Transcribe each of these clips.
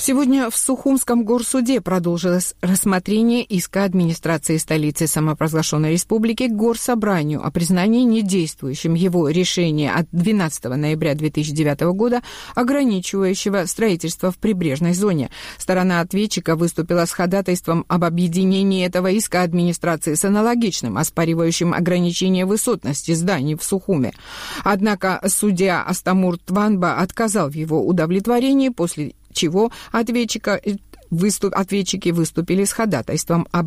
Сегодня в Сухумском горсуде продолжилось рассмотрение иска администрации столицы самопровозглашенной республики к Горсобранию о признании недействующим его решения от 12 ноября 2009 года, ограничивающего строительство в прибрежной зоне. Сторона ответчика выступила с ходатайством об объединении этого иска администрации с аналогичным, оспаривающим ограничение высотности зданий в Сухуме. Однако судья Астамур Тванба отказал в его удовлетворении, после чего ответчики выступили с ходатайством об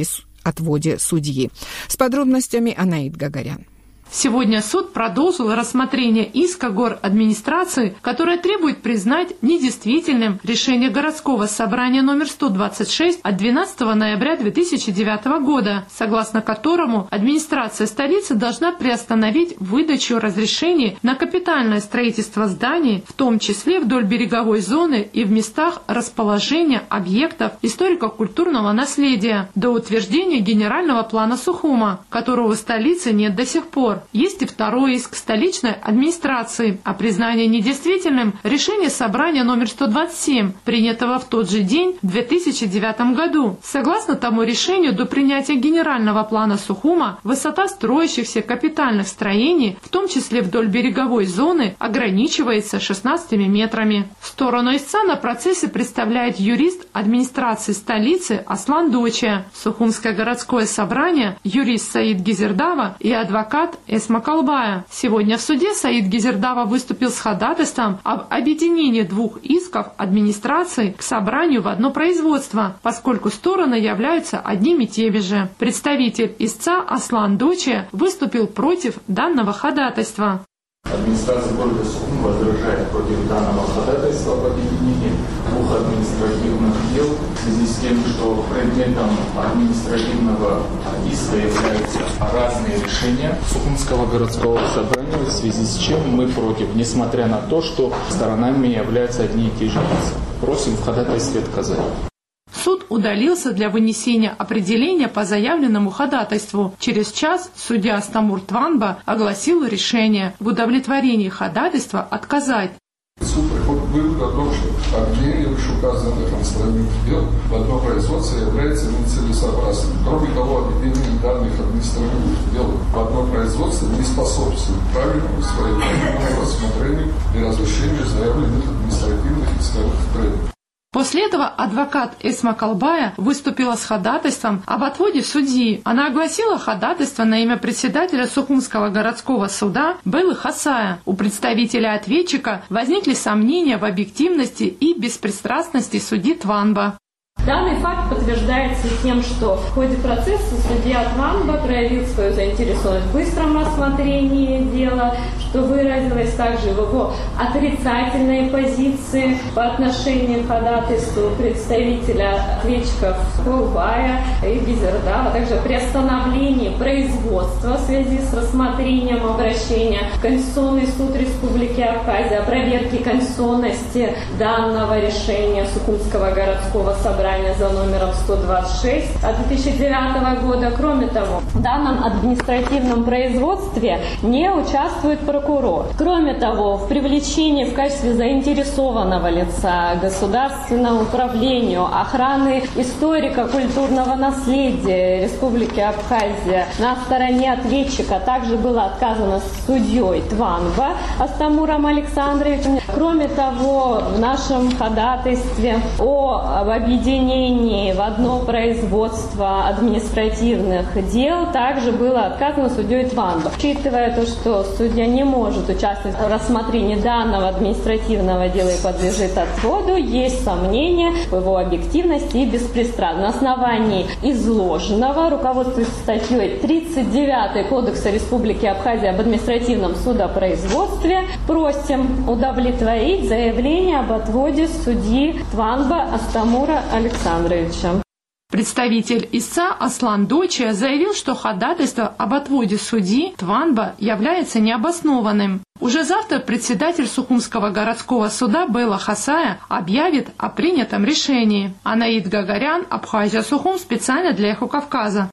отводе судьи. С подробностями Анаид Гагарян. Сегодня суд продолжил рассмотрение иска горадминистрации, которое требует признать недействительным решение городского собрания номер 126 от 12 ноября 2009 года, согласно которому администрация столицы должна приостановить выдачу разрешений на капитальное строительство зданий, в том числе вдоль береговой зоны и в местах расположения объектов историко-культурного наследия, до утверждения генерального плана Сухума, которого в столице нет до сих пор. Есть и второй иск столичной администрации о признании недействительным решение собрания номер 127, принятого в тот же день в 2009 году. Согласно тому решению, до принятия генерального плана Сухума высота строящихся капитальных строений, в том числе вдоль береговой зоны, ограничивается 16 метрами. Сторону истца на процессе представляет юрист администрации столицы Аслан Дочия, Сухумское городское собрание, юрист Саид Гизердава и адвокат Эсма Калбая. Сегодня в суде Саид Гизердава выступил с ходатайством об объединении двух исков администрации к собранию в одно производство, поскольку стороны являются одними и теми же. Представитель истца Аслан Дочия выступил против данного ходатайства. Администрация города Сухум возражает против данного ходатайства об объединении двух административных дел в связи с тем, что предметом административного иска являются разные решения Сухумского городского собрания, в связи с чем мы против, несмотря на то, что сторонами являются одни и те же лица. Просим в ходатайстве отказать. Суд удалился для вынесения определения по заявленному ходатайству. Через час судья Астамур Тванба огласил решение в удовлетворении ходатайства отказать. Суд приходит к выводу о том, что объединение вышеуказанных административных дел в одно производство является нецелесообразным. Кроме того, объединение данных административных дел в одно производство не способствует правильному и своевременному рассмотрению и разрешению заявленных административных исковых требований. После этого адвокат Эсма Калбая выступила с ходатайством об отводе судьи. Она огласила ходатайство на имя председателя Сухумского городского суда Беллы Хасая. У представителя ответчика возникли сомнения в объективности и беспристрастности судьи Тванба. Данный факт подтверждается тем, что в ходе процесса судья Тванба проявил свою заинтересованность в быстром рассмотрении дела, что выразилось также в его отрицательной позиции по отношению к ходатайству представителя ответчиков Калбая и Гизердава, а также приостановлении производства в связи с рассмотрением обращения в Конституционный суд Республики Абхазия о проверке конституционности данного решения Сухумского городского собрания за номером 126 от 2009 года. Кроме того, в данном административном производстве не участвует прокурор. Кроме того, в привлечении в качестве заинтересованного лица государственному управлению охраны историко-культурного наследия Республики Абхазия на стороне ответчика также было отказано судьей Тванба Астамуром Александровичем. Кроме того, в нашем ходатайстве об объединении в одно производство административных дел также было отказано судьей Тванба. Учитывая то, что судья не может участвовать в рассмотрении данного административного дела и подлежит отводу, есть сомнения в его объективности и беспристрастности. На основании изложенного, руководствуясь статьей 39 Кодекса Республики Абхазия об административном судопроизводстве, просим удовлетворить заявление об отводе судьи Тванба Астамура Александровича. Представитель истца Аслан Дочия заявил, что ходатайство об отводе судьи Тванба является необоснованным. Уже завтра председатель Сухумского городского суда Белла Хасая объявит о принятом решении. Анаид Гагарян, Абхазия, Сухум, специально для Эхо Кавказа.